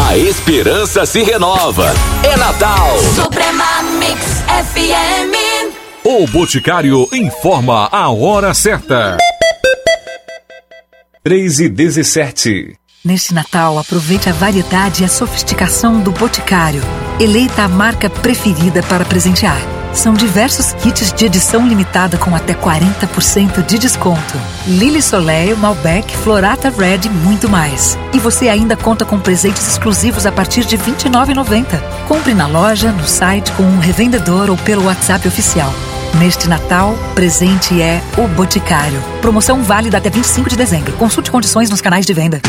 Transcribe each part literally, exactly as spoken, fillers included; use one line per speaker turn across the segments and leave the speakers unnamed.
A esperança se renova. É Natal.
Suprema Mix F M.
O Boticário informa a hora certa. três e dezessete.
Neste Natal, aproveite a variedade e a sofisticação do Boticário. Eleita a marca preferida para presentear. São diversos kits de edição limitada com até quarenta por cento de desconto. Lily Soleil, Malbec, Florata Red e muito mais. E você ainda conta com presentes exclusivos a partir de vinte e nove reais e noventa centavos. Compre na loja, no site, com um revendedor ou pelo WhatsApp oficial. Neste Natal, presente é o Boticário. Promoção válida até vinte e cinco de dezembro. Consulte condições nos canais de venda.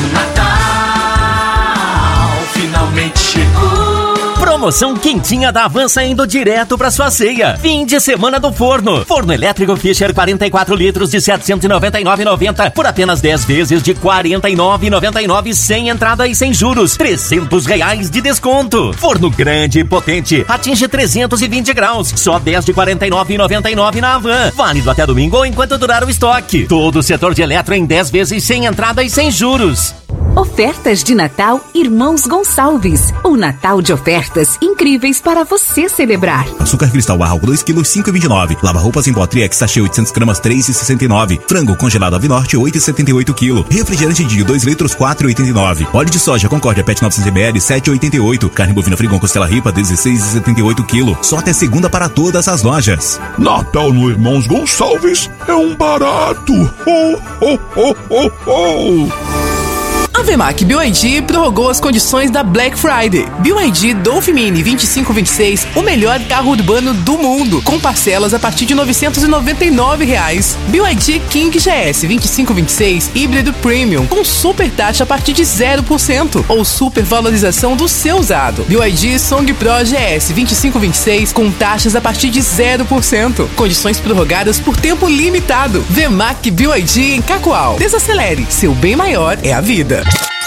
Natal finalmente chegou. Promoção quentinha da Avança indo direto pra sua ceia. Fim de semana do forno. Forno elétrico Fischer quarenta e quatro litros de setecentos e noventa e nove reais e noventa centavos por apenas dez vezes de quarenta e nove reais e noventa e nove centavos sem entrada e sem juros. trezentos reais de desconto. Forno grande e potente. Atinge trezentos e vinte graus. Só dez de quarenta e nove reais e noventa e nove centavos na Avan. Válido até domingo ou enquanto durar o estoque. Todo o setor de eletro em dez vezes sem entrada e sem juros.
Ofertas de Natal Irmãos Gonçalves. Um Natal de ofertas incríveis para você celebrar.
Açúcar cristal barral dois quilos cinco e vinte e nove. Lava roupas em pó Triex sachê oitocentos gramas três e sessenta e nove. Frango congelado Avinorte oito e setenta e oito quilo. Refrigerante Dio dois litros quatro e oitenta e nove. Óleo de soja Concórdia Pet novecentos mililitros sete e oitenta e oito. Carne bovina Frigon Costela Ripa dezesseis e setenta e oito quilo. Só até segunda para todas as lojas.
Natal no Irmãos Gonçalves é um barato. Oh, oh, oh, oh, oh.
A Vemac B Y D prorrogou as condições da Black Friday. B Y D Dolphin Mini vinte e cinco vinte e seis, o melhor carro urbano do mundo, com parcelas a partir de novecentos e noventa e nove reais. B Y D King G S vinte e cinco vinte e seis, híbrido premium, com super taxa a partir de zero por cento ou super valorização do seu usado. B Y D Song Pro G S vinte e cinco vinte e seis, com taxas a partir de zero por cento. Condições prorrogadas por tempo limitado. Vemac B Y D em Cacoal. Desacelere, seu bem maior é a vida.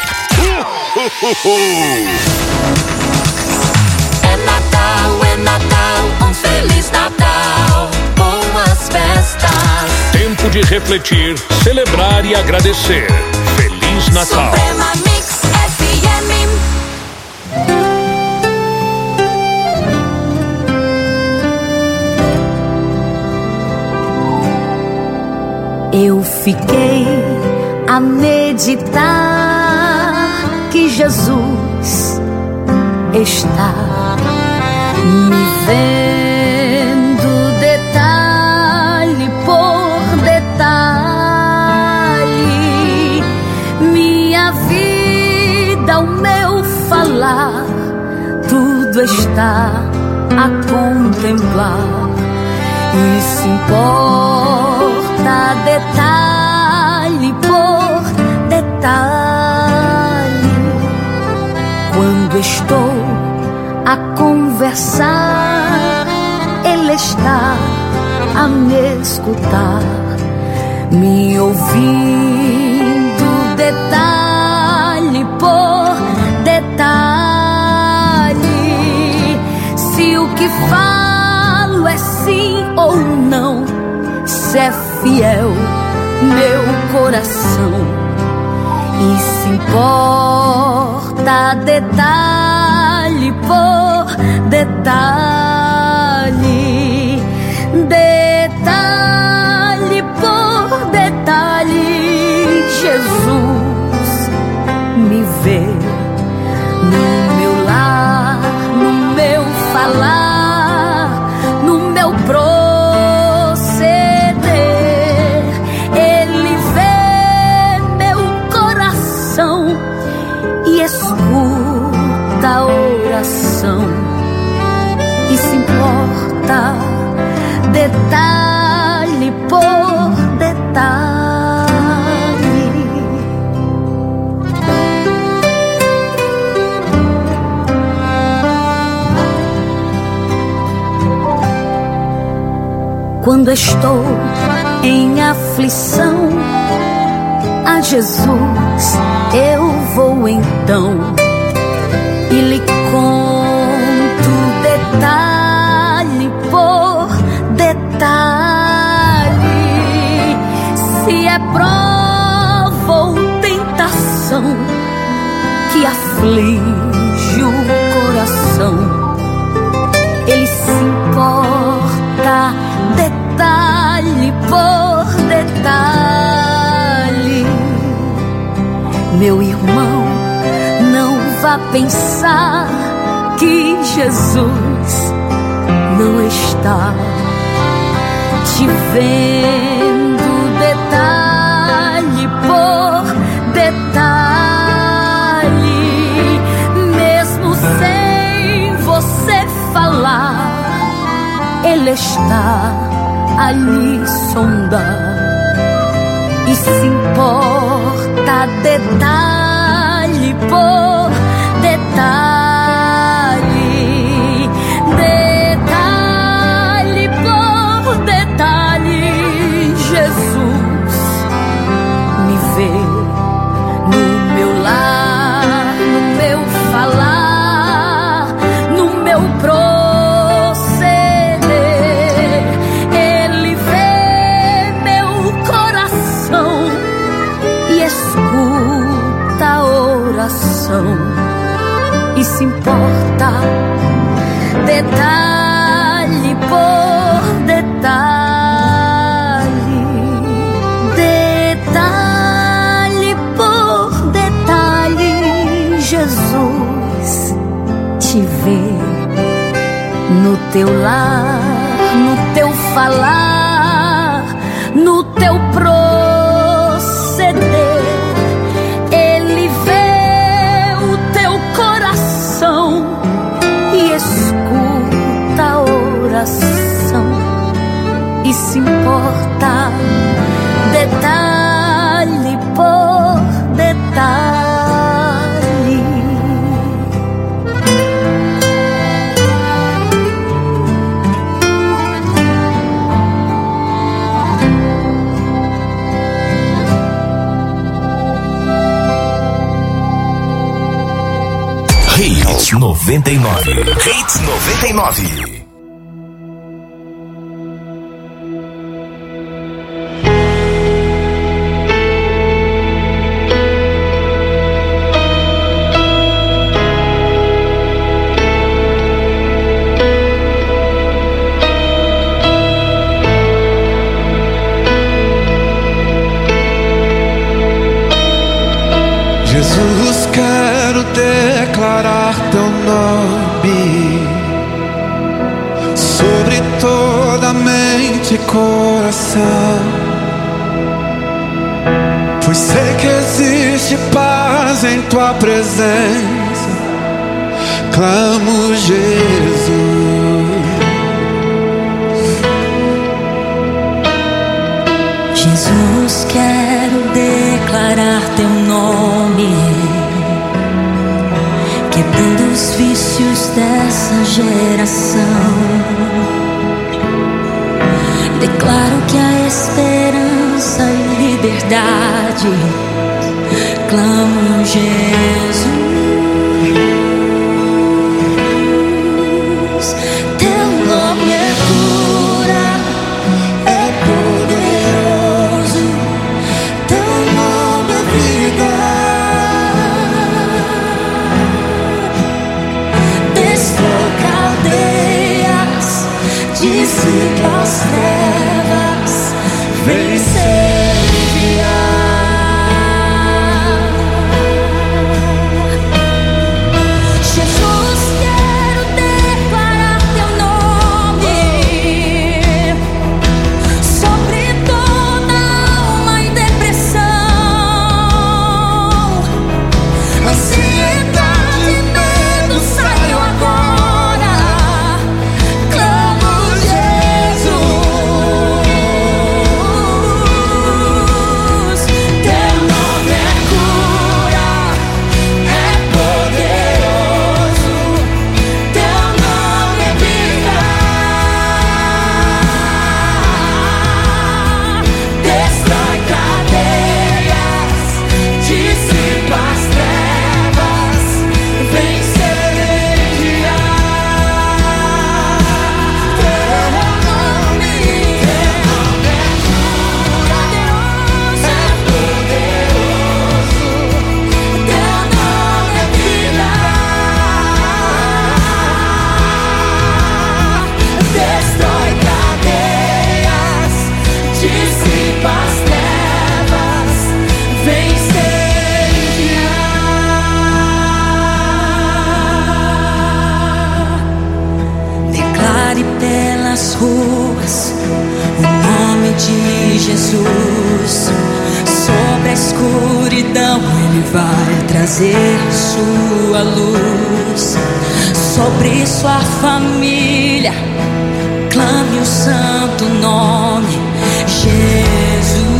É Natal, é Natal, um Feliz Natal, boas festas.
Tempo de refletir, celebrar e agradecer. Feliz Natal.
Suprema Mix F
M. Eu fiquei a meditar que Jesus está me vendo detalhe por detalhe, minha vida, o meu falar, tudo está a contemplar e se importa detalhe por detalhe. Quando estou a conversar, Ele está a me escutar, me ouvindo detalhe por detalhe. Se o que falo é sim ou não, se é fiel meu coração. E se importa detalhe por detalhe, detalhe por detalhe, Jesus me vê no meu lar, no meu falar, no meu proceder. Ele vê meu coração e escuta a oração e se importa detalhe por detalhe. Quando estou em aflição, a Jesus eu vou então e lhe conto detalhe por detalhe. Se é prova ou tentação que aflige Meu irmão, não vá pensar que Jesus não está te vendo detalhe por detalhe, mesmo sem você falar, Ele está ali sondar e se importa detalhe por detalhe, detalhe por detalhe. Jesus me vê no meu lar, no meu falar, no meu proceder. Ele vê meu coração e escuta a oração e se importa detalhe por detalhe, detalhe por detalhe. Jesus te vê no teu lar, no teu falar, no teu proceder. Ele vê o teu coração e escuta a oração e se importa detalhe por detalhe.
Hits noventa e nove. Hits noventa e nove.
Jesus, quero declarar teu nome sobre toda mente e coração, pois sei que existe paz em tua presença. Clamo Jesus.
Jesus, quero declarar teu nome, quebrando os vícios dessa geração. Declaro que há esperança e liberdade. Clamo Jesus. Teu nome é cura, é poderoso. Teu nome é vida. Destrói cadeias, dissipa as trevas, vencer e guiar. Jesus, quero declarar teu nome sobre toda alma em depressão. Ansiedade e medo saiam agora. Clamo Jesus.
ruas o nome de Jesus. Sobre a escuridão Ele vai trazer sua luz. Sobre sua família clame o santo nome Jesus.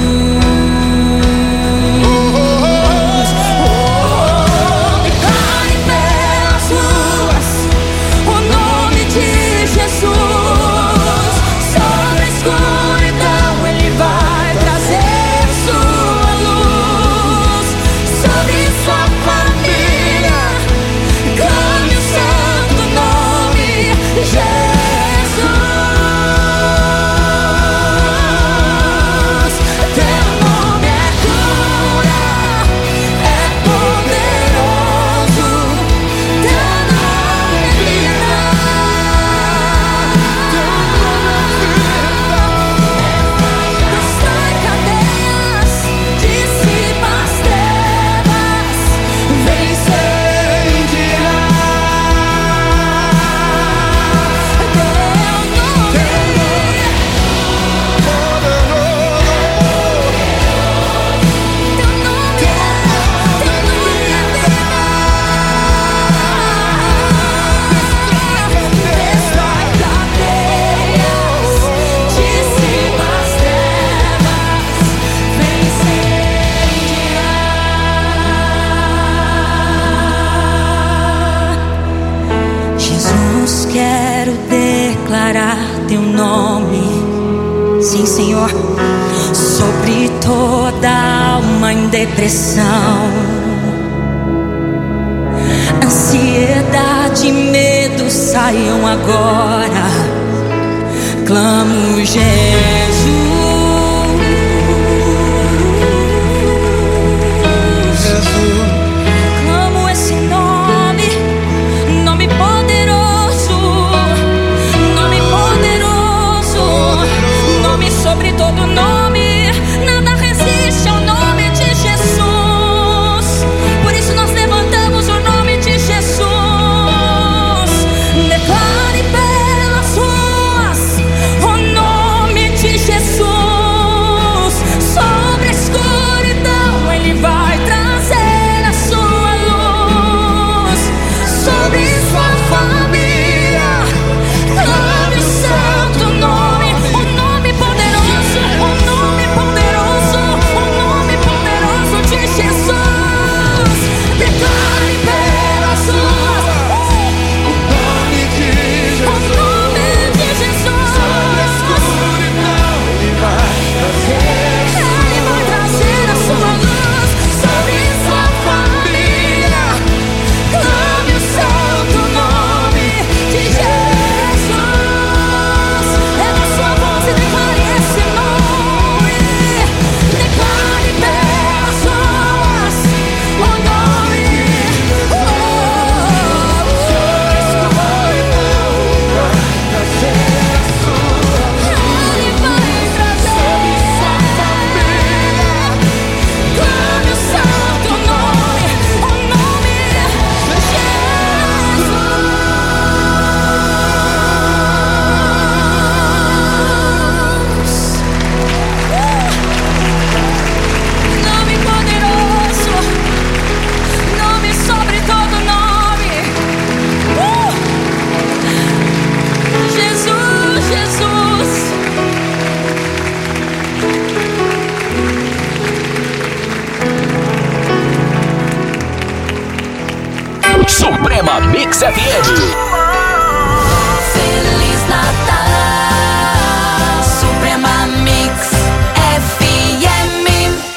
Teu nome, sim, Senhor, sobre toda alma em depressão, ansiedade e medo saiam agora. Clamo Jesus. Clamo esse nome, nome poderoso, nome poderoso, nome sobre todo nome. Nada resiste ao nome de Jesus. Por isso nós levantamos o nome de Jesus. Declare pelas ruas o nome de Jesus. Sobre a escuridão Ele vai trazer a sua luz. Sobre sua família clame o santo nome, o nome poderoso, o nome poderoso, o nome poderoso de Jesus. Declare pelas ruas o nome de Jesus. O nome de Jesus. Sobre a escuridão Ele vai trazer, Ele vai trazer a sua luz. Sobre sua família clame o santo nome de Jesus. Erga sua voz e declare esse nome. Declare pelas ruas o nome. Oh, sobre a escuridão Ele vai trazer sua família. Clame o santo nome, o nome de Jesus. Nome poderoso, nome sobre todo nome. Uh! Jesus, Jesus.
Suprema Mix F M.
Feliz Natal, Suprema Mix F M.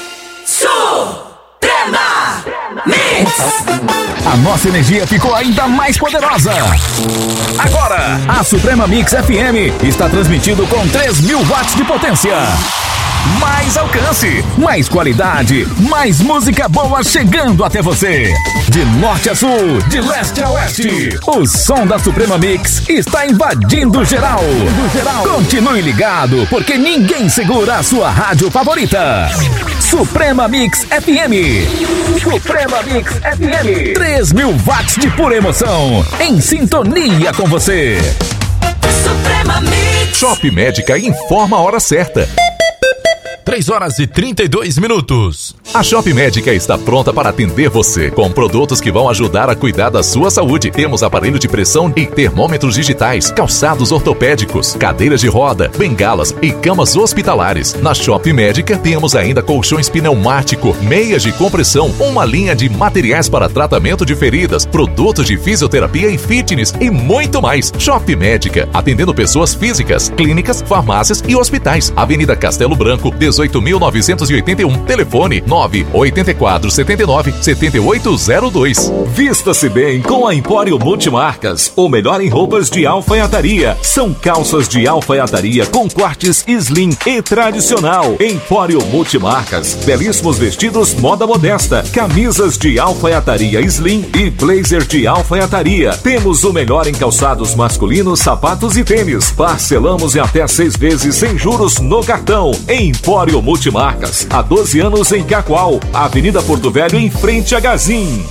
Suprema Mix.
A nossa energia ficou ainda mais poderosa. Agora, a Suprema Mix F M está transmitindo com três mil watts de potência. Mais alcance, mais qualidade, mais música boa chegando até você. De norte a sul, de leste a oeste, o som da Suprema Mix está invadindo geral. Continue ligado, porque ninguém segura a sua rádio favorita. Suprema Mix F M. Suprema Mix F M. três mil watts de pura emoção, em sintonia com você.
Suprema Mix.
Shop Médica informa a hora certa.
três horas e trinta e dois minutos.
A Shop Médica está pronta para atender você com produtos que vão ajudar a cuidar da sua saúde. Temos aparelho de pressão e termômetros digitais, calçados ortopédicos, cadeiras de roda, bengalas e camas hospitalares. Na Shop Médica temos ainda colchões pneumático, meias de compressão, uma linha de materiais para tratamento de feridas, produtos de fisioterapia e fitness e muito mais. Shop Médica, atendendo pessoas físicas, clínicas, farmácias e hospitais. Avenida Castelo Branco, dezoito mil novecentos e oitenta e um. Telefone nove oito quatro sete nove sete oito zero dois.
Vista-se bem com a Empório Multimarcas, o melhor em roupas de alfaiataria. São calças de alfaiataria com cortes slim e tradicional. Empório Multimarcas, belíssimos vestidos moda modesta, camisas de alfaiataria slim e blazer de alfaiataria. Temos o melhor em calçados masculinos, sapatos e tênis. Parcelamos em até seis vezes sem juros no cartão. Empório Multimarcas, há doze anos em Cacoal, Avenida Porto Velho, em frente a Gazin.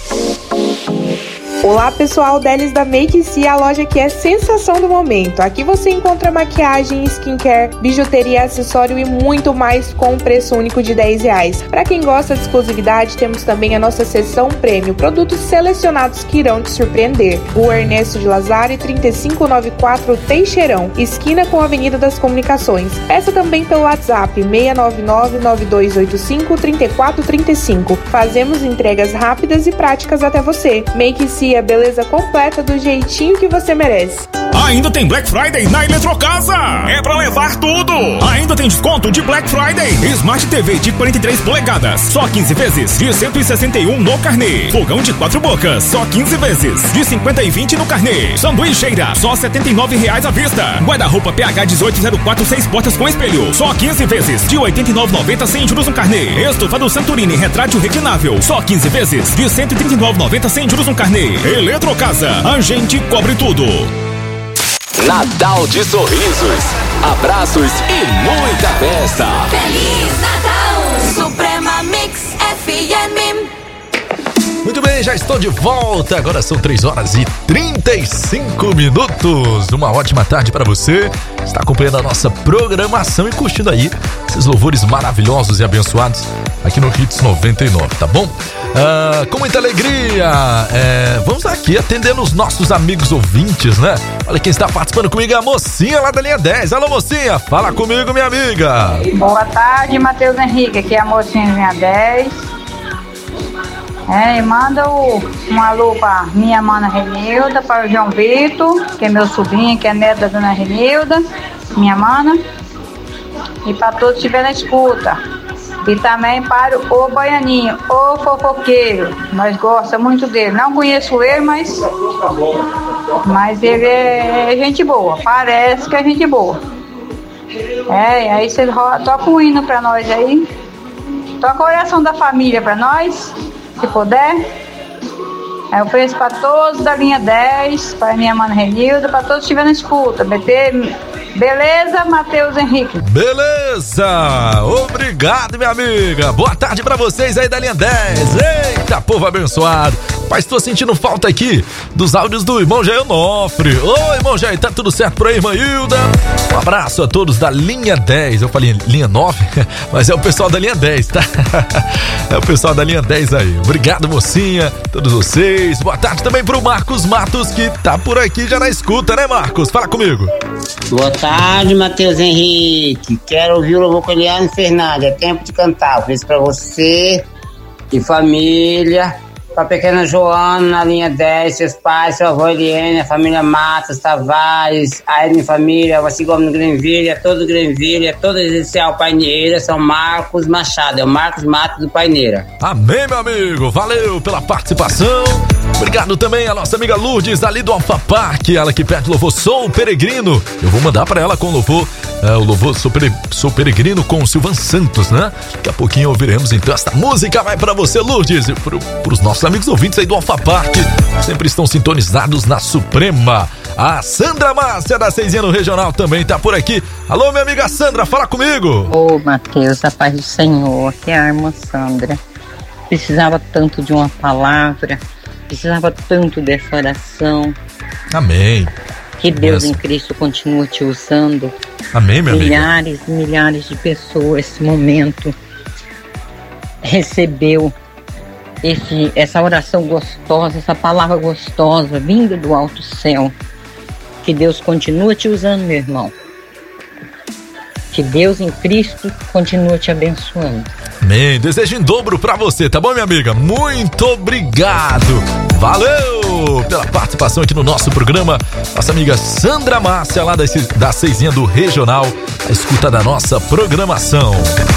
Olá pessoal, Delis da Make C, a loja que é sensação do momento. Aqui você encontra maquiagem, skincare, bijuteria, acessório e muito mais com um preço único de dez reais. Para quem gosta de exclusividade, temos também a nossa seção prêmio, produtos selecionados que irão te surpreender. Rua Ernesto de Lazari, trinta e cinco noventa e quatro, Teixeirão, esquina com a Avenida das Comunicações. Peça também pelo WhatsApp seis nove nove, nove dois oito cinco, três quatro três cinco. Fazemos entregas rápidas e práticas até você. Make C, a beleza completa do jeitinho que você merece.
Ainda tem Black Friday na Eletrocasa. É pra levar tudo. Ainda tem desconto de Black Friday. Smart T V de quarenta e três polegadas, só quinze vezes, de cento e sessenta e um no carnê. Fogão de quatro bocas, só quinze vezes, de cinquenta e vinte no carnê. Sanduicheira, só setenta e nove reais à vista. Guarda-roupa P H dezoito zero quatro, seis portas com espelho, só quinze vezes, de oitenta e nove reais e noventa centavos sem juros no carnê. Estofado Santorini retrátil reclinável, só quinze vezes, de cento e trinta e nove reais e noventa centavos sem juros no carnê. Eletrocasa, a gente cobre tudo.
Natal de sorrisos, abraços e muita festa.
Feliz Natal, Suprema Mix F M.
Muito bem, já estou de volta. Agora são três horas e trinta e cinco minutos. Uma ótima tarde para você. Está acompanhando a nossa programação e curtindo aí esses louvores maravilhosos e abençoados aqui no Hits noventa e nove, tá bom? Ah, com muita alegria, é, vamos aqui atendendo os nossos amigos ouvintes, né? Olha quem está participando comigo, é a mocinha lá da linha dez. Alô, mocinha, fala comigo, minha amiga.
Boa tarde, Matheus Henrique, aqui é a mocinha da linha dez. É, manda o, um alô pra minha mana Renilda, para o João Vitor, que é meu sobrinho, que é neto da dona Renilda, minha mana, e para todos que estiverem na escuta. E também para o Baianinho, o fofoqueiro, nós gostamos muito dele. Não conheço ele, mas, mas ele é gente boa, parece que é gente boa. É, aí você toca um hino pra nós aí, toca a oração da família pra nós, se puder. Eu ofereço para todos da linha dez, para minha mana Renilda, para todos que estiverem na escuta. B T, beleza, Matheus Henrique?
Beleza! Obrigado, minha amiga. Boa tarde para vocês aí da linha dez. Eita, povo abençoado. Mas tô sentindo falta aqui dos áudios do irmão Jair Onofre. Oi, irmão Jair, tá tudo certo por aí, irmã Hilda? Um abraço a todos da linha dez. Eu falei linha nove, mas é o pessoal da linha dez, tá? É o pessoal da linha dez aí. Obrigado, mocinha, todos vocês. Boa tarde também pro Marcos Matos, que tá por aqui já na escuta, né, Marcos? Fala comigo.
Boa tarde, Matheus Henrique. Quero ouvir o louvor com Eliane Fernandes. É tempo de cantar. Fiz pra você e família. Pra pequena Joana na linha dez, seus pais, sua avó Eliane, a família Matos, Tavares, a Edna família, a Cigomem Grenville, a todo Grenville, a todo Residencial Paineira, São Marcos Machado, é o Marcos Matos do Paineira.
Amém, meu amigo, valeu pela participação. Obrigado também a nossa amiga Lourdes, ali do Alfa Park, ela que pede louvor Sou Peregrino. Eu vou mandar pra ela com louvor, é, o louvor Sou, Pere, Sou Peregrino com o Silvan Santos, né? Daqui a pouquinho ouviremos então esta música, vai pra você, Lourdes, e pro, pros nossos amigos ouvintes aí do Alfa Park, sempre estão sintonizados na Suprema. A Sandra Márcia da Seizinha Regional também tá por aqui. Alô, minha amiga Sandra, fala comigo.
Ô, Matheus, a paz do Senhor, aqui é a irmã Sandra. Precisava tanto de uma palavra, precisava tanto dessa oração.
Amém.
Que Deus
Yes.
em Cristo continue te usando.
Amém, minha amiga.
Milhares e milhares de pessoas esse momento recebeu esse, essa oração gostosa, essa palavra gostosa vinda do alto céu. Que Deus continue te usando, meu irmão. Que Deus em Cristo continue te abençoando.
Amém. Desejo em dobro pra você, tá bom, minha amiga? Muito obrigado. Valeu pela participação aqui no nosso programa. Nossa amiga Sandra Márcia, lá da, da Seizinha do Regional, a escuta da nossa programação.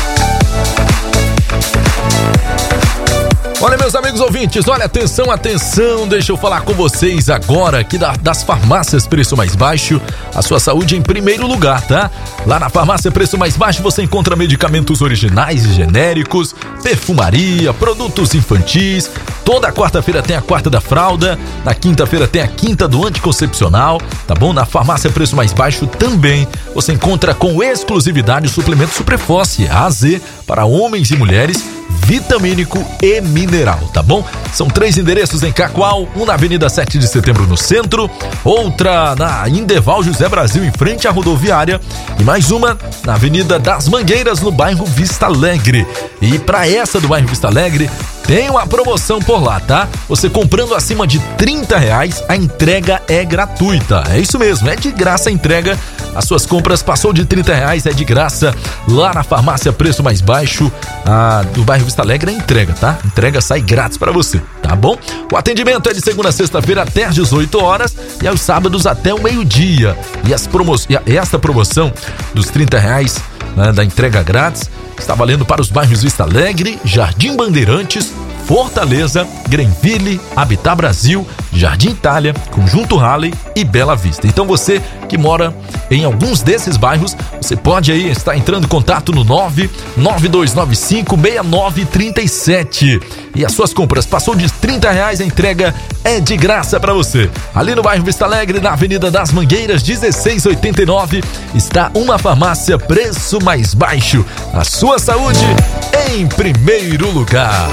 Olha, meus amigos ouvintes, olha, atenção, atenção, deixa eu falar com vocês agora aqui da, das farmácias Preço Mais Baixo, a sua saúde em primeiro lugar, tá? Lá na farmácia Preço Mais Baixo você encontra medicamentos originais e genéricos, perfumaria, produtos infantis. Toda quarta-feira tem a quarta da fralda, na quinta-feira tem a quinta do anticoncepcional, tá bom? Na farmácia Preço Mais Baixo também você encontra com exclusividade o suplemento Supreforce A Z para homens e mulheres, vitamínico e mineral, tá bom? São três endereços em Cacoal, um na Avenida sete de Setembro no centro, outra na Indeval José Brasil em frente à rodoviária e mais uma na Avenida das Mangueiras no bairro Vista Alegre. E para essa do bairro Vista Alegre tem uma promoção por lá, tá? Você comprando acima de trinta reais, a entrega é gratuita. É isso mesmo, é de graça a entrega. As suas compras passou de trinta reais, é de graça lá na farmácia Preço Mais Baixo a, do bairro Vista Alegre, a entrega, tá? Entrega sai grátis para você, tá bom? O atendimento é de segunda a sexta-feira até às dezoito horas e aos sábados até o meio-dia. E, as promo e esta promoção dos trinta reais, né, da entrega grátis está valendo para os bairros Vista Alegre, Jardim Bandeirantes, Fortaleza, Greenville, Habitat Brasil, Jardim Itália, Conjunto Halley e Bela Vista. Então você que mora em alguns desses bairros, você pode aí estar entrando em contato no nove nove dois nove cinco seis nove três sete. E as suas compras passou de trinta reais, a entrega é de graça para você. Ali no bairro Vista Alegre, na Avenida das Mangueiras, dezesseis oitenta e nove, está uma farmácia Preço Mais Baixo. A sua saúde em primeiro lugar.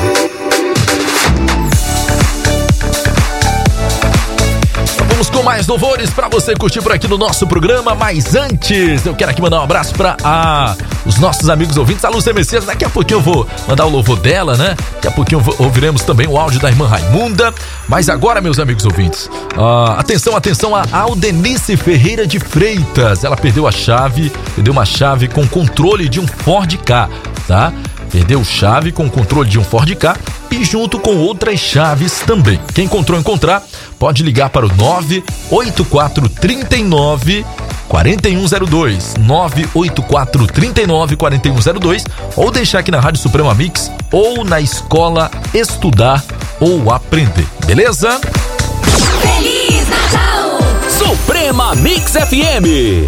Vamos com mais louvores para você curtir por aqui no nosso programa, mas antes eu quero aqui mandar um abraço para ah, os nossos amigos ouvintes, a Lúcia Messias. Daqui a pouquinho eu vou mandar o louvor dela, né? Daqui a pouquinho ouviremos também o áudio da irmã Raimunda. Mas agora, meus amigos ouvintes, ah, atenção, atenção, a Aldenice Ferreira de Freitas, ela perdeu a chave, perdeu uma chave com controle de um Ford Ka, tá? Perdeu chave com controle de um Ford Ka e junto com outras chaves também. Quem encontrou encontrar, pode ligar para o nove oito quatro três nove quatro um zero dois, nove oito quatro três nove quatro um zero dois, ou deixar aqui na Rádio Suprema Mix ou na escola Estudar ou Aprender, beleza?
Feliz Natal!
Suprema Mix F M.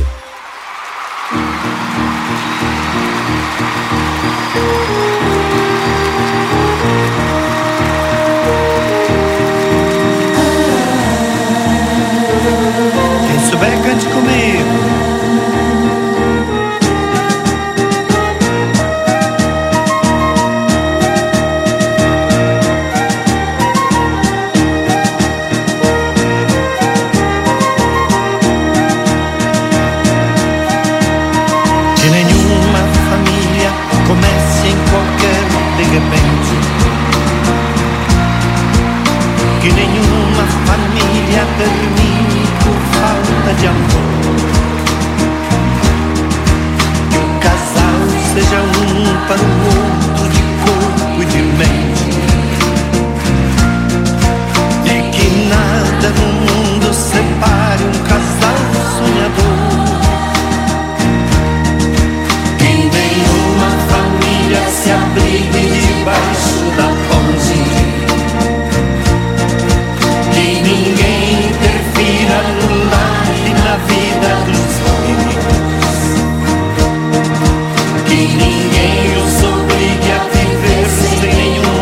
Quem souber, cante comigo. Que nenhuma família comece em qualquer de repente. Que nenhuma família termine por falta de amor. Que o casal seja um para o outro de corpo e de mente. E que nada no mundo separe um casal sonhador. Que nenhuma família se abrigue debaixo da ponte. Que ninguém interfira no lar e na vida dos filhos. Que ninguém os obrigue a viver sem nenhum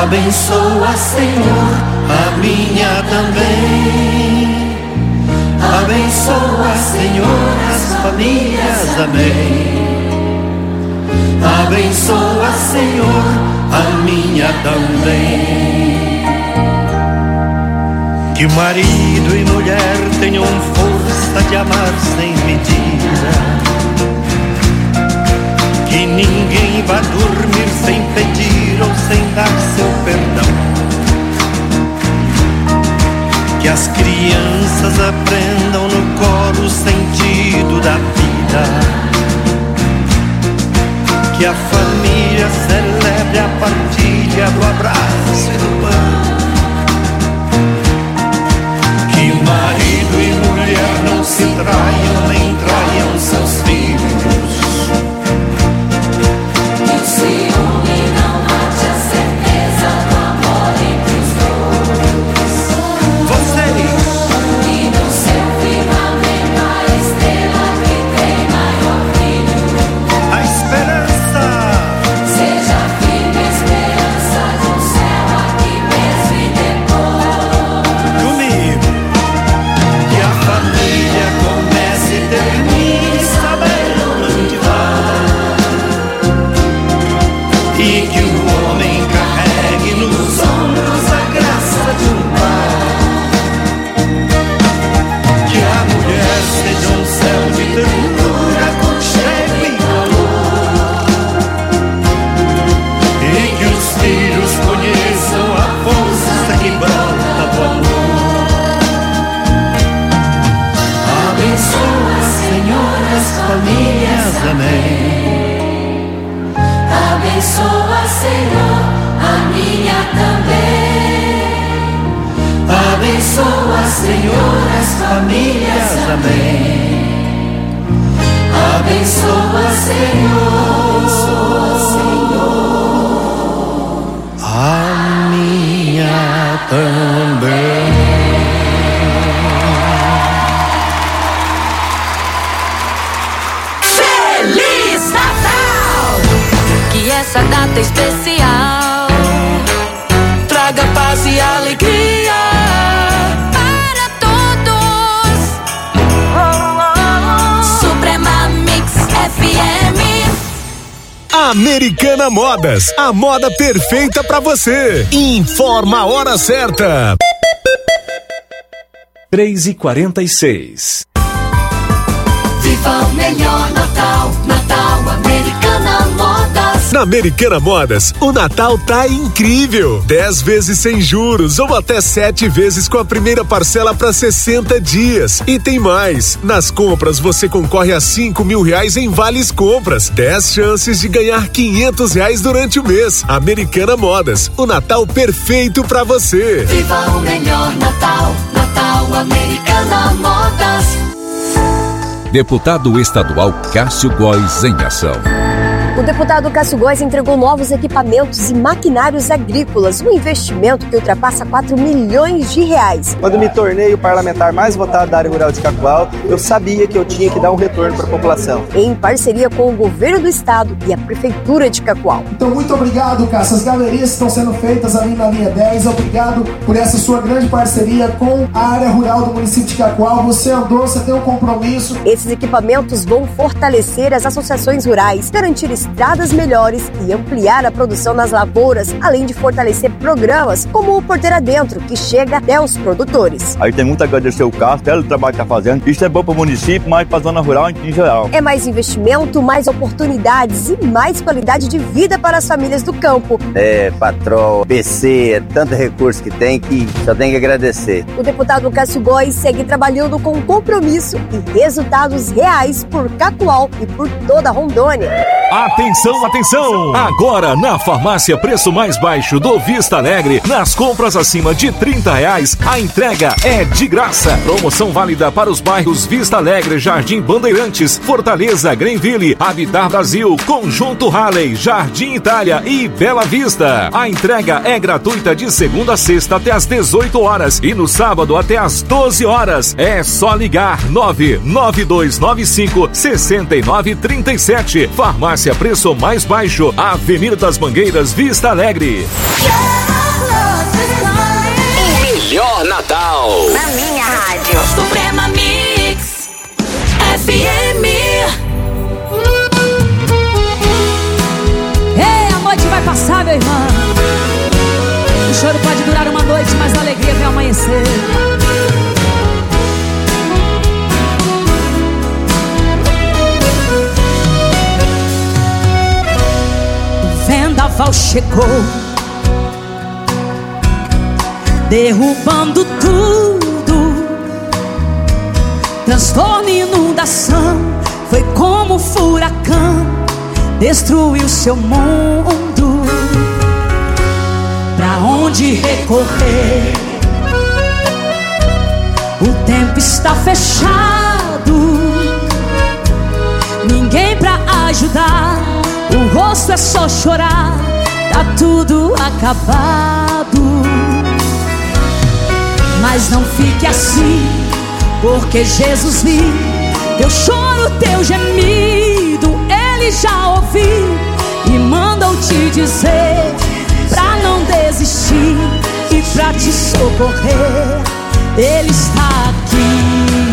Abençoa, Senhor, a minha também. Abençoa, Senhor, as famílias, amém. Abençoa, Senhor, a minha também. Que marido e mulher tenham força de amar sem medida. Que ninguém vá dormir sem pedir ou sem dar seu perdão. Que as crianças aprendam no colo o sentido da vida. Que a família celebre a partilha do abraço e do pão. Que marido e mulher não se traiam nem traiam seus filhos. Que o ciúme não mate a certeza do amor entre os dois. Vocês! E no seu firmamento a estrela que tem maior brilho. A esperança. Seja firme a esperança de um céu aqui mesmo e depois. Comigo. Que a família comece e termine sabendo onde vai. E que o homem carregue nos ombros a graça de um pai. Que a mulher seja um céu de ternura, aconchego e calor. E que os filhos conheçam a força que brota do amor. Abençoa, Senhor, as famílias, amém. Abençoa, Senhor, a minha também. Abençoa, Senhor, as famílias, amém. Abençoa, Senhor, Senhor, a minha também.
Feliz Natal! Que essa data especial traga paz e alegria para todos. Suprema Mix F M.
Americana Modas, a moda perfeita pra você. Informa a hora certa.
três e quarenta e seis.
Viva o melhor Natal, Natal Americana Modas.
Na Americana Modas, o Natal tá incrível. dez vezes sem juros ou até sete vezes com a primeira parcela para sessenta dias. E tem mais. Nas compras você concorre a cinco mil reais em vales compras. dez chances de ganhar quinhentos reais durante o mês. Americana Modas, o Natal perfeito para você.
Viva o melhor Natal, Natal Americana Modas.
Deputado estadual Cássio Góes em ação.
O deputado Cássio Góes entregou novos equipamentos e maquinários agrícolas, um investimento que ultrapassa quatro milhões de reais.
Quando me tornei o parlamentar mais votado da área rural de Cacoal, eu sabia que eu tinha que dar um retorno para a população.
Em parceria com o governo do estado e a prefeitura de Cacoal.
Então, muito obrigado, Cássio. As galerias estão sendo feitas ali na linha dez. Obrigado por essa sua grande parceria com a área rural do município de Cacoal. Você andou, você tem um compromisso.
Esses equipamentos vão fortalecer as associações rurais, garantir estradas melhores e ampliar a produção nas lavouras, além de fortalecer programas como o Porteira Dentro, que chega até os produtores.
Aí tem muito a agradecer o Cássio, pelo trabalho que está fazendo. Isso é bom para o município, mas para a zona rural em geral.
É mais investimento, mais oportunidades e mais qualidade de vida para as famílias do campo.
É, patrol, P C, é tanto recurso que tem que só tem que agradecer.
O deputado Cássio Góes segue trabalhando com compromisso e resultados reais por Cacoal e por toda Rondônia.
Atenção, atenção! Agora na farmácia Preço Mais Baixo do Vista Alegre, nas compras acima de trinta reais, a entrega é de graça. Promoção válida para os bairros Vista Alegre, Jardim Bandeirantes, Fortaleza, Greenville, Habitar Brasil, Conjunto Halley, Jardim Itália e Bela Vista. A entrega é gratuita de segunda a sexta até às dezoito horas e no sábado até às doze horas. É só ligar nove nove dois nove cinco seis nove três sete. Farmácia Preço Mais Baixo, Avenida das Mangueiras, Vista Alegre.
Yeah! choro pode durar uma noite, mas a alegria vem amanhecer. O vendaval chegou, derrubando tudo. Transtorno e inundação, foi como um furacão, destruiu seu mundo. Pra onde recorrer? O tempo está fechado, ninguém pra ajudar. O rosto é só chorar, tá tudo acabado. Mas não fique assim, porque Jesus viu teu choro, teu gemido. Ele já ouviu e mandou te dizer pra não desistir e pra te socorrer. Ele está aqui.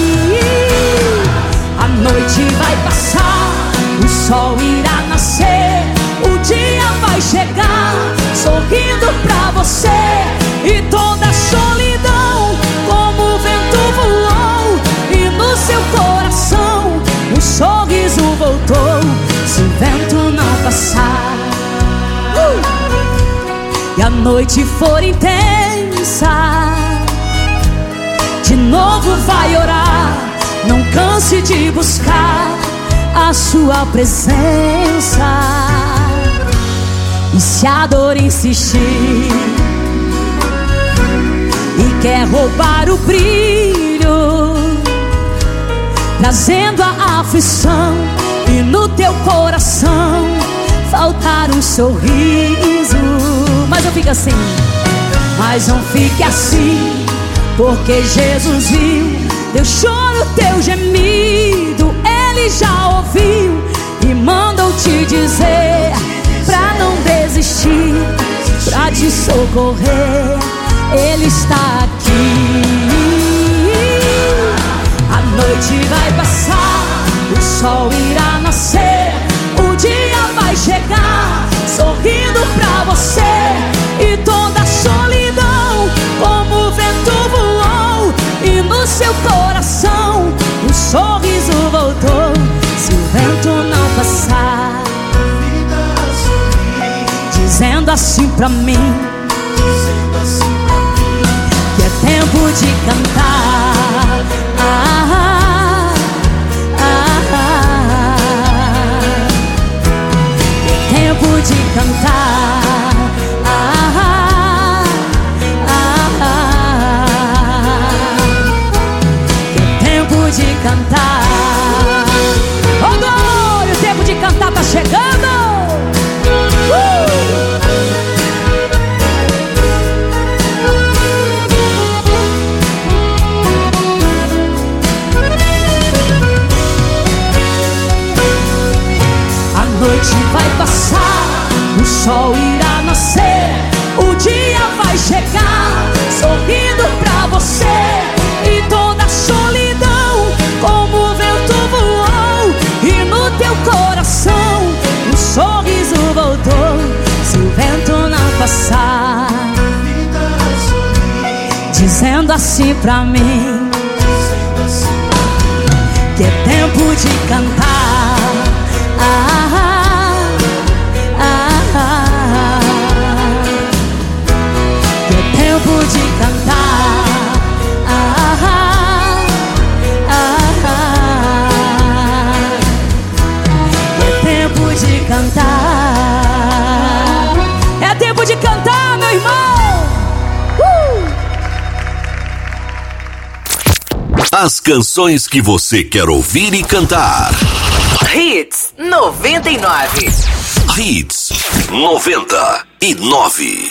A noite vai passar, o sol irá nascer, o dia vai chegar, sorrindo pra você. E toda a solidão como o vento voou, e no seu coração um sorriso voltou. Se o vento não passar uh! e a noite for intensa, de novo vai orar. Não canse de buscar a sua presença. E se a dor insistir e quer roubar o brilho, trazendo a aflição, e no teu coração faltar um sorriso. Mas eu fico assim, mas não fique assim, porque Jesus viu teu choro, teu gemido. Ele já ouviu e mandou te dizer pra não desistir, pra te socorrer. Ele está aqui. A noite vai passar, o sol irá nascer, o dia vai chegar, sorrindo pra você. E toda a solidão como o vento voou, e no seu coração um sorriso voltou. Se o vento não passar, dizendo assim pra mim que é tempo de cantar. Ah, ah, ah, é tempo de cantar. Ah, ah, ah, é tempo de cantar. Ô glória, o tempo de cantar tá chegando. Uh! A noite vai passar, o sol irá nascer, o dia vai chegar, sorrindo pra você. E toda a solidão como o vento voou, e no teu coração um sorriso voltou. Se o vento não passar, dizendo assim pra mim que é tempo de cantar. Ah, ah, ah, que é tempo de cantar. Ah, ah, ah, é tempo de cantar. É tempo de cantar, meu irmão. Uh!
As canções que você quer ouvir e cantar.
Hits noventa e nove.
Hits noventa e nove.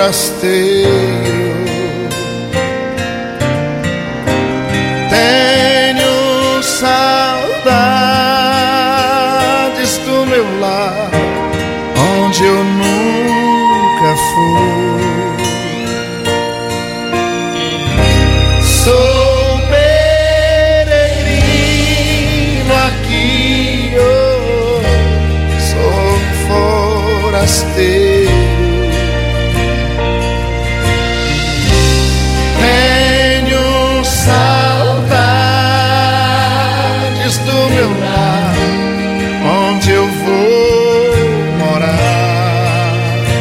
forasteiro. Tenho saudades do meu lar, onde eu nunca fui. Sou peregrino aqui, oh, sou forasteiro. Tenho saudades do meu lar, onde eu vou morar.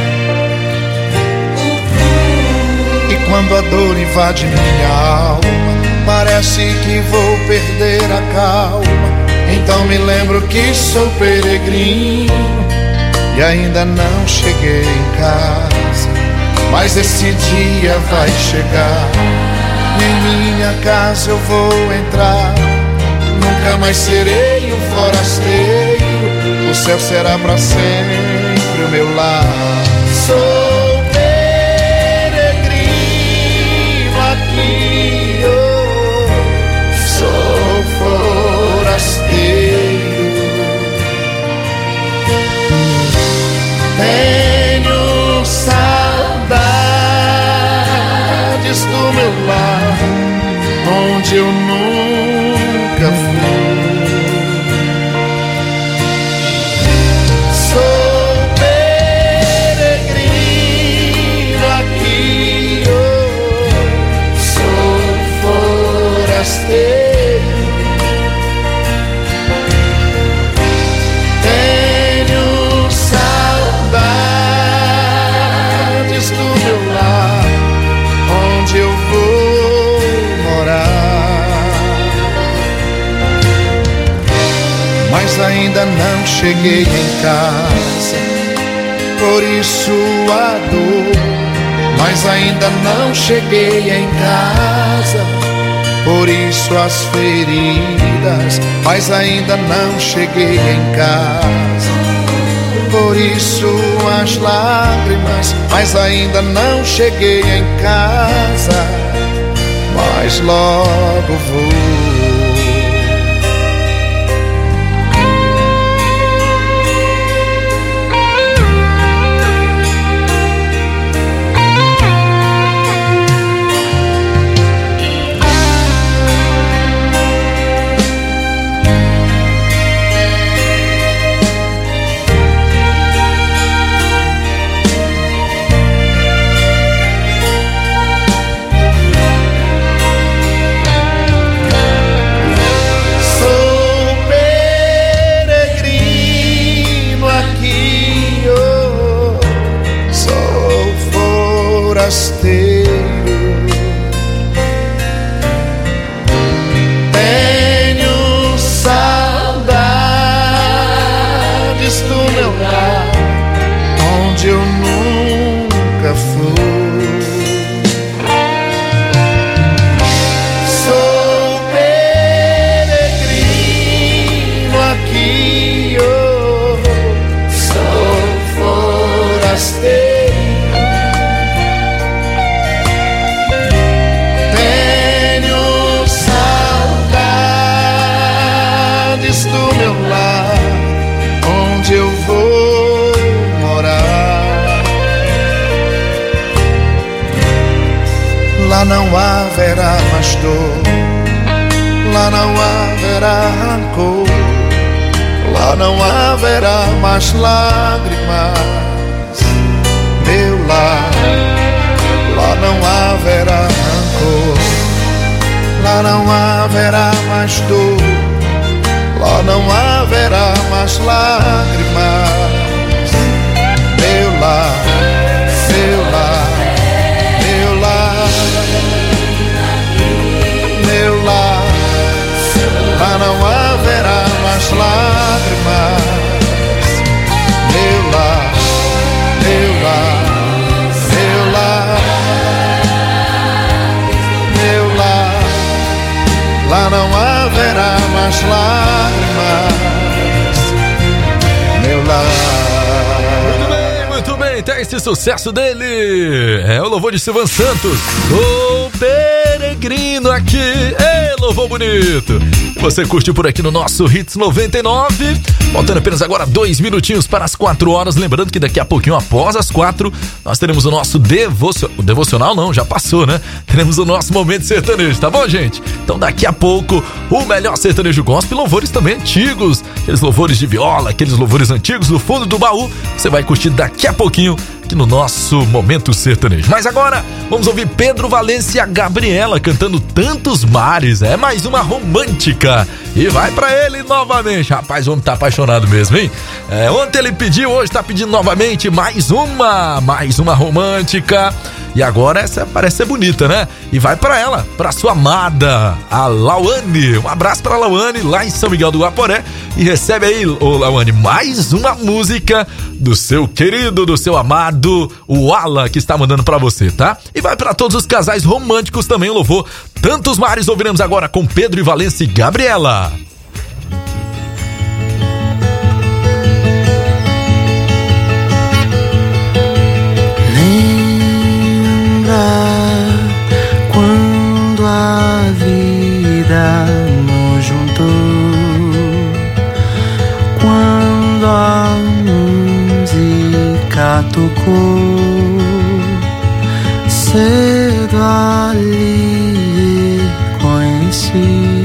E quando a dor invade minha alma, parece que vou perder a calma. Então me lembro que sou peregrino e ainda não cheguei em casa. Mas esse dia vai chegar, em minha casa eu vou entrar. Nunca mais serei um forasteiro, o céu será pra sempre o meu lar. Sou peregrino aqui, oh, sou forasteiro. Tenho saudades do meu lar, onde eu nunca fui. Sou peregrino aqui, oh, sou forasteiro. Tenho saudades do meu lar, onde eu vou morar. Mas ainda não cheguei em casa, por isso a dor. Mas ainda não cheguei em casa, por isso as feridas. Mas ainda não cheguei em casa, por isso as lágrimas. Mas ainda não cheguei em casa, mas logo vou. Tenho saudades do meu lar, onde eu nunca fui. Sou peregrino aqui, oh, sou forasteiro. Do meu lar, onde eu vou morar. Lá não haverá mais dor, lá não haverá rancor, lá não haverá mais lágrimas. Meu lar, lá não haverá rancor, lá não haverá mais dor, lá não haverá mais lágrimas. Meu lar, meu lar, meu lar, meu lar, lá não haverá mais lágrimas. Meu lar, meu lar, meu lar, meu lar, lá não haverá mais lágrimas. Meu lar.
Muito bem, muito bem. Eita, esse sucesso dele é o louvor de Silvan Santos, o peregrino aqui. Ei, louvor bonito. Você curte por aqui no nosso Hits noventa e nove. Faltando apenas agora dois minutinhos para as quatro horas. Lembrando que daqui a pouquinho, após as quatro, nós teremos o nosso devocio... o devocional. Não, já passou, né? Teremos o nosso momento sertanejo, tá bom, gente? Então daqui a pouco, o melhor sertanejo gospel, louvores também antigos, aqueles louvores de viola, aqueles louvores antigos do fundo do baú. Você vai curtir daqui a pouquinho aqui no nosso momento sertanejo. Mas agora, vamos ouvir Pedro Valência e a Gabriela cantando Tantos Mares. É mais uma romântica. E vai pra ele novamente. Rapaz, o homem tá apaixonado mesmo, hein? É, ontem ele pediu, hoje tá pedindo novamente mais uma, mais uma romântica. E agora essa parece ser bonita, né? E vai pra ela, pra sua amada, a Lauane. Um abraço pra Lauane, lá em São Miguel do Guaporé. E recebe aí, ô Lauane, mais uma música do seu querido, do seu amado, o Ala, que está mandando pra você, tá? E vai pra todos os casais românticos também, o louvor Tantos Mares. Ouviremos agora com Pedro e Valência e Gabriela.
Quando a vida nos juntou, quando a música tocou, cedo ali conheci,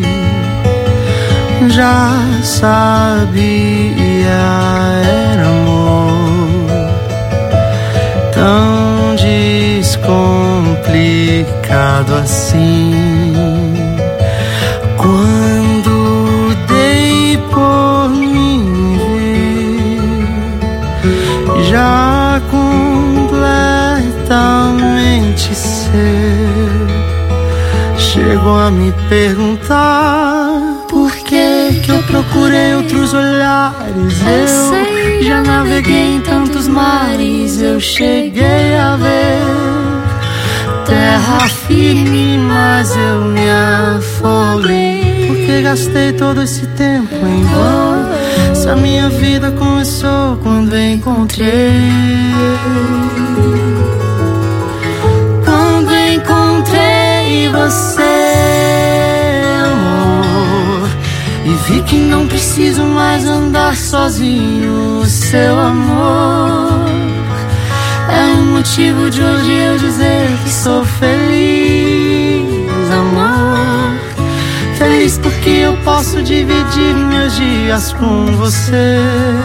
já sabia, era amor tão descomplicado assim. Quando dei por mim ver, já completamente seu, chegou a me perguntar por que que eu procurei outros olhares. Eu já naveguei em tantos mares, eu cheguei a ver terra firme, mas eu me afoguei. Porque gastei todo esse tempo em vão, se a minha vida começou quando encontrei, quando encontrei você, amor, e vi que não preciso mais andar sozinho. Seu amor é um motivo de hoje eu dizer que sou feliz, amor. Feliz porque eu posso dividir meus dias com você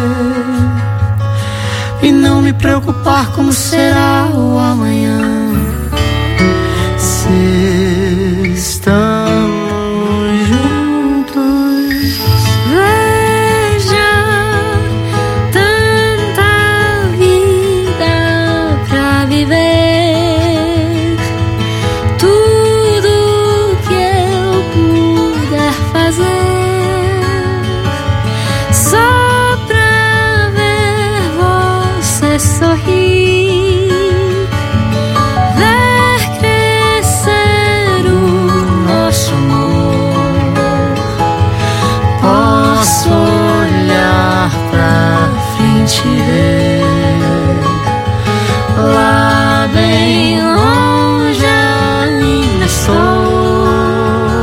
e não me preocupar como será o amanhã. Se estamos juntos,
veja tanta vida pra viver, tudo que eu puder fazer só pra ver você sorrir, ver crescer o nosso amor.
Posso olhar pra frente e ver lá bem longe ainda estou,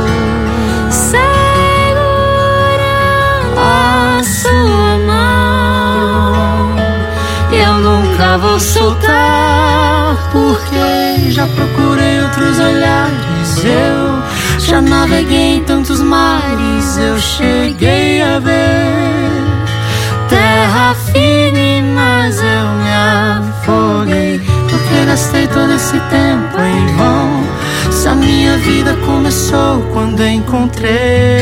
segurando
a sua mão. Eu nunca vou soltar, porque já procurei outros olhares. Eu já naveguei em tantos mares, eu cheguei a ver terra firme, mas eu me afoguei. Porque gastei todo esse tempo em vão, se a minha vida começou quando encontrei,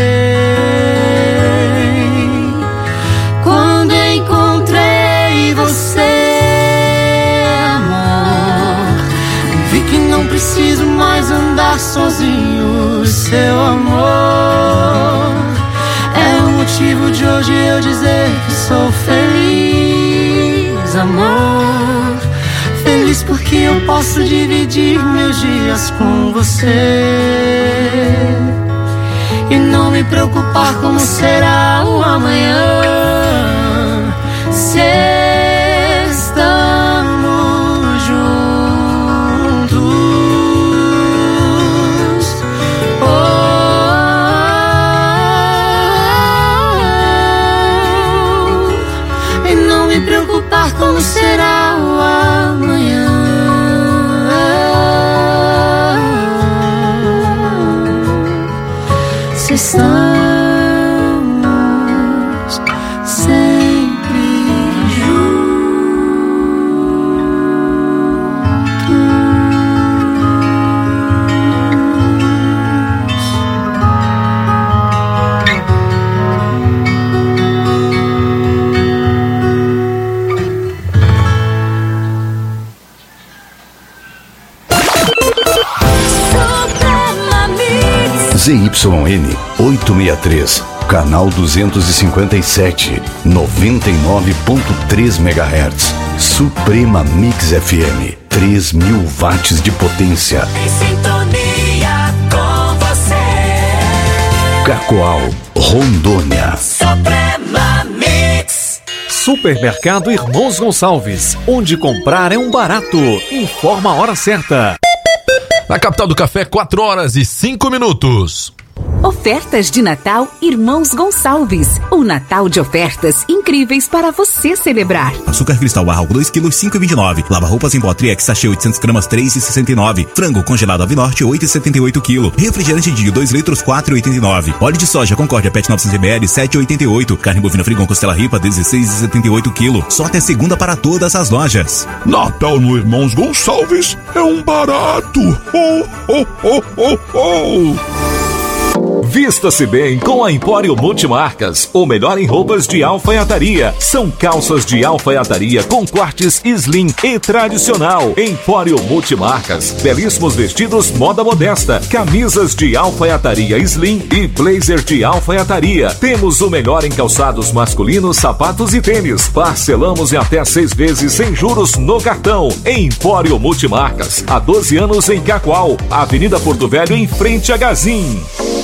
quando encontrei você, amor. Vi que não preciso mais andar sozinho. Seu amor é o motivo de hoje eu dizer que sou feliz, amor. Feliz porque eu posso dividir meus dias com você e não me preocupar como será o amanhã. Se estamos nós estamos sempre
Z Y N oitocentos e sessenta e três, canal duzentos e cinquenta e sete, noventa e nove ponto três megahertz. Suprema Mix F M, três mil watts de potência.
Em sintonia com você.
Cacoal, Rondônia.
Suprema Mix.
Supermercado Irmãos Gonçalves, onde comprar é um barato. Informa a hora certa.
Na capital do café, quatro horas e cinco minutos.
Ofertas de Natal Irmãos Gonçalves. O Natal de ofertas incríveis para você celebrar.
Açúcar cristal barra dois quilos, cinco e vinte e nove. Lava roupas em pó Triex sachê oitocentas gramas, três e sessenta e nove. Frango congelado Avinorte, oito e setenta e oito quilo. Refrigerante de dois litros, quatro e oitenta e nove. Óleo de soja Concórdia Pet novecentos mililitros, sete e oitenta e oito. Carne bovina Frigon Costela Ripa, dezesseis e setenta e oito quilo. Só até segunda para todas as lojas.
Natal no Irmãos Gonçalves é um barato. Oh, oh, oh, oh, oh.
Vista-se bem com a Empório Multimarcas, o melhor em roupas de alfaiataria. São calças de alfaiataria com cortes slim e tradicional. Empório Multimarcas, belíssimos vestidos moda modesta, camisas de alfaiataria slim e blazer de alfaiataria. Temos o melhor em calçados masculinos, sapatos e tênis. Parcelamos em até seis vezes sem juros no cartão. Empório Multimarcas, há doze anos em Cacoal, Avenida Porto Velho, em frente a Gazin.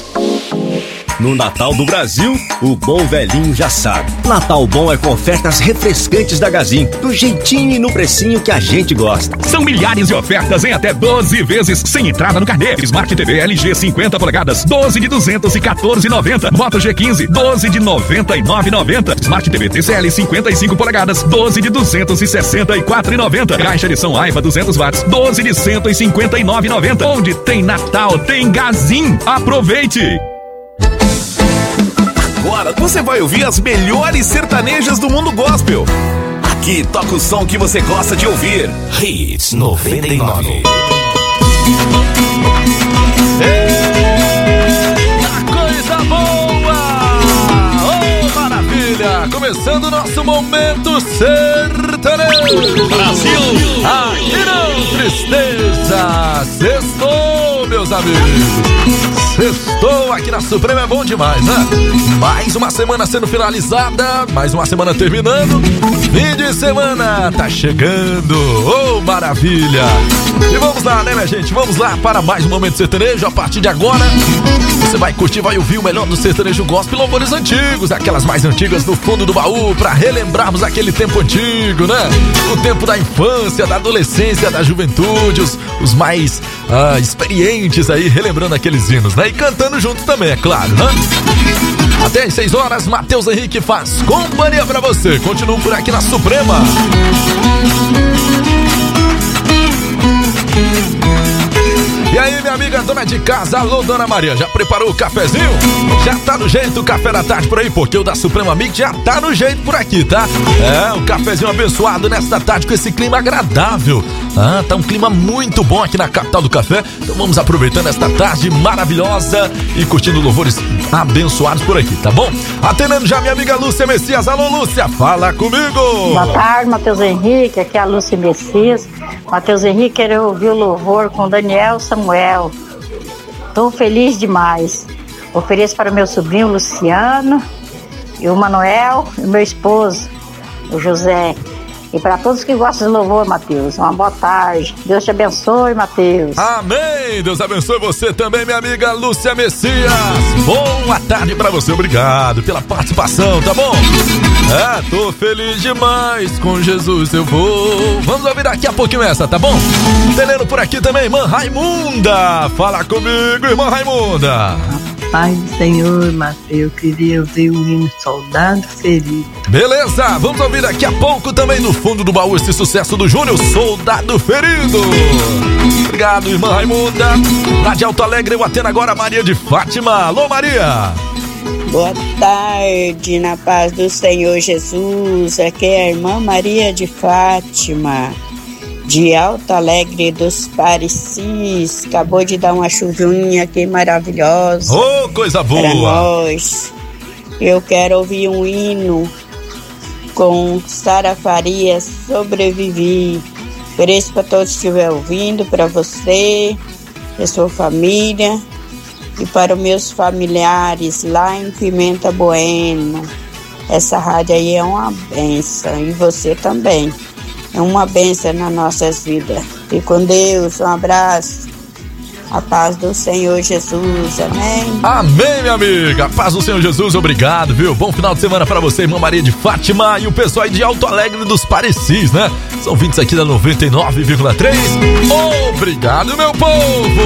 No Natal do Brasil, o bom velhinho já sabe. Natal bom é com ofertas refrescantes da Gazin, do jeitinho e no precinho que a gente gosta.
São milhares de ofertas em até doze vezes, sem entrada no carnê. Smart T V L G cinquenta polegadas, doze de duzentos e quatorze reais e noventa centavos. Moto G quinze, doze de noventa e nove reais e noventa centavos. Smart T V T C L cinquenta e cinco polegadas, doze de duzentos e sessenta e quatro reais e noventa centavos. Caixa de som Aiva duzentos watts, doze de cento e cinquenta e nove reais e noventa centavos. Onde tem Natal, tem Gazin. Aproveite!
Agora você vai ouvir as melhores sertanejas do mundo gospel. Aqui toca o som que você gosta de ouvir. Hits noventa e nove.
Eita, coisa boa! Oh, maravilha! Começando o nosso momento sertanejo. Brasil! Aqui não, tristeza! Sextou, meus amigos! Sextou aqui na Suprema é bom demais, né? Mais uma semana sendo finalizada, mais uma semana terminando. Fim de semana tá chegando, oh maravilha! E vamos lá, né, minha gente? Vamos lá para mais um Momento Sertanejo. A partir de agora, você vai curtir, vai ouvir o melhor do sertanejo gospel, louvores antigos, aquelas mais antigas do fundo do baú, pra relembrarmos aquele tempo antigo, né? O tempo da infância, da adolescência, da juventude, os, os mais ah, experientes aí, relembrando aqueles hinos, né? E cantando junto também, é claro, né? Até às seis horas, Matheus Henrique faz companhia pra você. Continuo por aqui na Suprema. E aí, minha amiga dona de casa, alô, dona Maria, já preparou o cafezinho? Já tá no jeito o café da tarde por aí, porque o da Suprema Mix já tá no jeito por aqui, tá? É, um cafezinho abençoado nesta tarde com esse clima agradável. Ah, tá um clima muito bom aqui na capital do café, então vamos aproveitando esta tarde maravilhosa e curtindo louvores abençoados por aqui, tá bom? Atendendo já minha amiga Lúcia Messias, alô Lúcia, fala comigo!
Boa tarde, Matheus Henrique, aqui é a Lúcia Messias. Matheus Henrique, quero ouvir o louvor com Daniel Samuel. Estou feliz demais. Ofereço para o meu sobrinho Luciano, e o Manuel, e o meu esposo, o José. E para todos que gostam de louvor, Matheus, uma boa tarde. Deus te abençoe, Matheus.
Amém! Deus abençoe você também, minha amiga Lúcia Messias. Boa tarde para você, obrigado pela participação, tá bom? É, tô feliz demais, com Jesus eu vou. Vamos ouvir daqui a pouquinho essa, tá bom? Tenendo por aqui também, irmã Raimunda. Fala comigo, irmã Raimunda.
paz do Senhor, Mateus. Eu queria ouvir o hino Soldado Ferido.
Beleza, vamos ouvir daqui a pouco também no fundo do baú esse sucesso do Júnior, Soldado Ferido. Obrigado, irmã Raimunda. Lá de Alto Alegre, eu atendo agora a Maria de Fátima. Alô, Maria.
Boa tarde, na paz do Senhor Jesus. Aqui é a irmã Maria de Fátima, de Alto Alegre dos Parecis. Acabou de dar uma chuvinha aqui maravilhosa.
Oh, coisa boa!
Para nós. Eu quero ouvir um hino com Sara Farias, Sobrevivi. Por isso, para todos que estiverem ouvindo, para você, para sua família e para os meus familiares lá em Pimenta Bueno. Essa rádio aí é uma bênção e você também. É uma bênção nas nossas vidas. Fique com Deus, um abraço. A paz do Senhor Jesus, amém?
Amém, minha amiga. A paz do Senhor Jesus, obrigado, viu? Bom final de semana pra você, irmã Maria de Fátima e o pessoal aí de Alto Alegre dos Parecis, né? São ouvintes aqui da noventa e nove vírgula três. Obrigado, meu povo!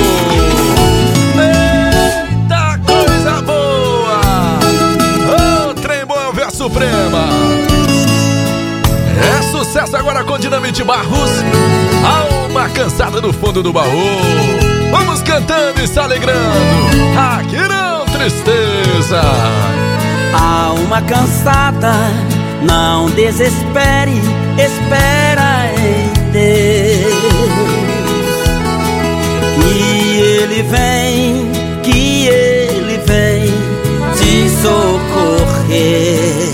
Eita, coisa boa! Ô, oh, trem bom é o verso suprema. É sucesso agora com Dinamite Barros. Alma cansada no fundo do baú. Vamos cantando e se alegrando. Aqui não, tristeza.
Alma cansada, não desespere, espera em Deus. Que Ele vem, que Ele vem te socorrer.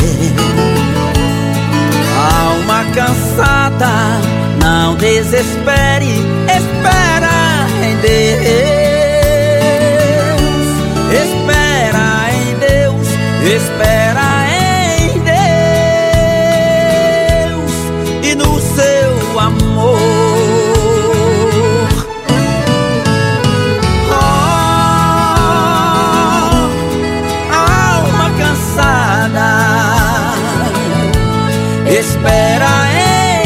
Alma cansada, não desespere, espera em Deus. Espera em Deus, espera em Deus e no seu amor. Oh, alma cansada, espera em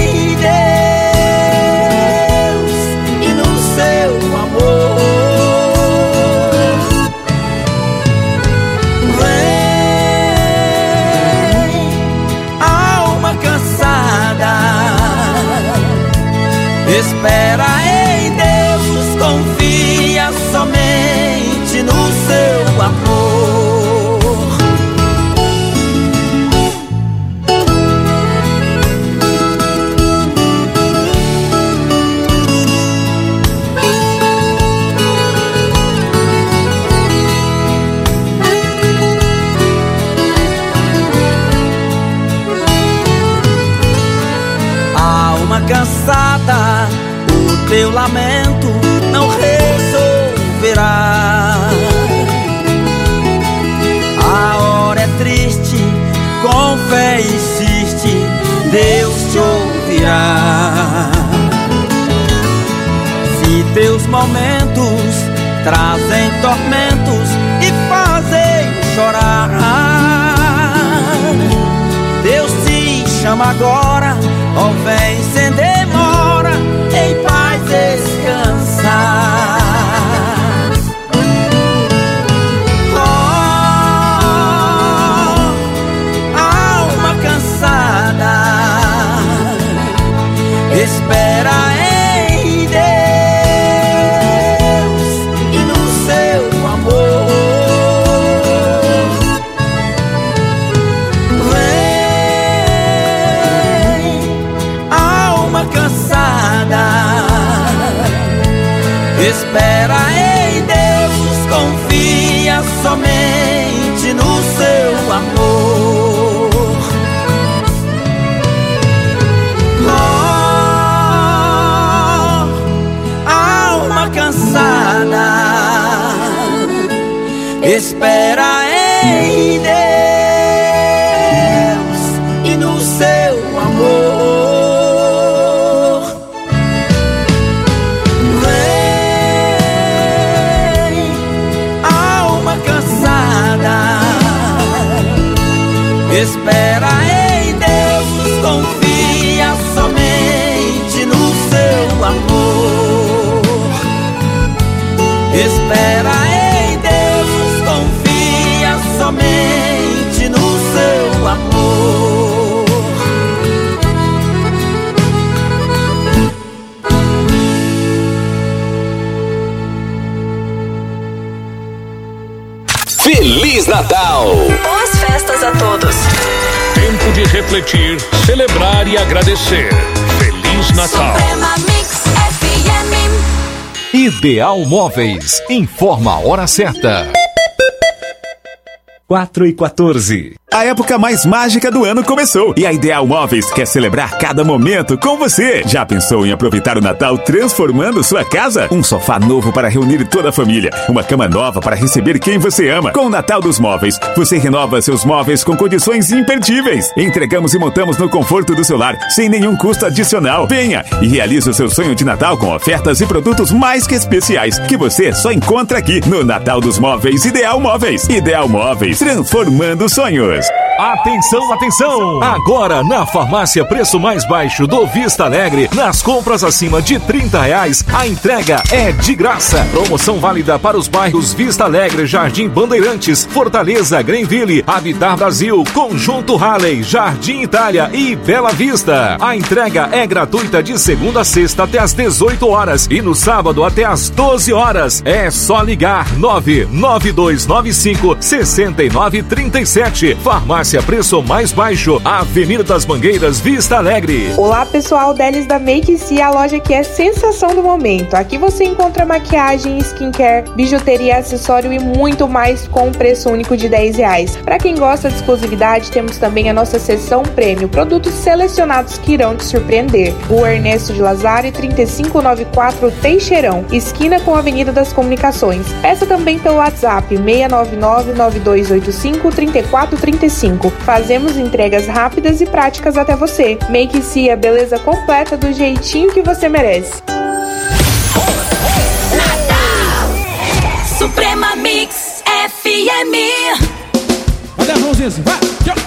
espera em Deus, confia somente no seu amor. Alma cansada, teu lamento não resolverá. A hora é triste, com fé insiste, Deus te ouvirá. Se teus momentos trazem tormentos e fazem chorar, Deus te chama agora, ó vem sem demora, em paz descansar. Oh, alma cansada, espera em Deus e no seu amor. Vem, alma cansada, espera em Deus, confia somente no seu amor. Oh, alma cansada, espera em Deus e no seu amor. Espera em Deus, confia somente no seu amor. Espera em Deus, confia
Feliz Natal!
Boas festas a todos!
Tempo de refletir, celebrar e agradecer. Feliz Natal!
Suprema Mix F M.
Ideal Móveis. Informa a hora certa.
quatro e quatorze. A época mais mágica do ano começou e a Ideal Móveis quer celebrar cada momento com você. Já pensou em aproveitar o Natal transformando sua casa? Um sofá novo para reunir toda a família, uma cama nova para receber quem você ama. Com o Natal dos Móveis, você renova seus móveis com condições imperdíveis. Entregamos e montamos no conforto do seu lar, sem nenhum custo adicional. Venha e realize o seu sonho de Natal com ofertas e produtos mais que especiais que você só encontra aqui no Natal dos Móveis Ideal Móveis. Ideal Móveis, transformando sonhos.
Atenção, atenção! Agora na farmácia Preço Mais Baixo do Vista Alegre, nas compras acima de trinta reais, a entrega é de graça. Promoção válida para os bairros Vista Alegre, Jardim Bandeirantes, Fortaleza, Greenville, Habitat Brasil, Conjunto Halley, Jardim Itália e Bela Vista. A entrega é gratuita de segunda a sexta até às dezoito horas e no sábado até às doze horas. É só ligar nove nove dois nove cinco seis nove três sete. Farmácia Preço Mais Baixo, Avenida das Mangueiras, Vista Alegre.
Olá pessoal, Delis da Make C, a loja que é sensação do momento. Aqui você encontra maquiagem, skincare, bijuteria, acessório e muito mais com um preço único de dez reais. Para quem gosta de exclusividade, temos também a nossa seção prêmio, produtos selecionados que irão te surpreender. Rua Ernesto de Lazari, trinta e cinco noventa e quatro, Teixeirão, esquina com a Avenida das Comunicações. Peça também pelo WhatsApp seis nove nove nove dois oito cinco três quatro três cinco. Fazemos entregas rápidas e práticas até você. Make C, a beleza completa do jeitinho que você merece.
Natal Suprema Mix F M.
Cadê as mãozinhas assim? Vai!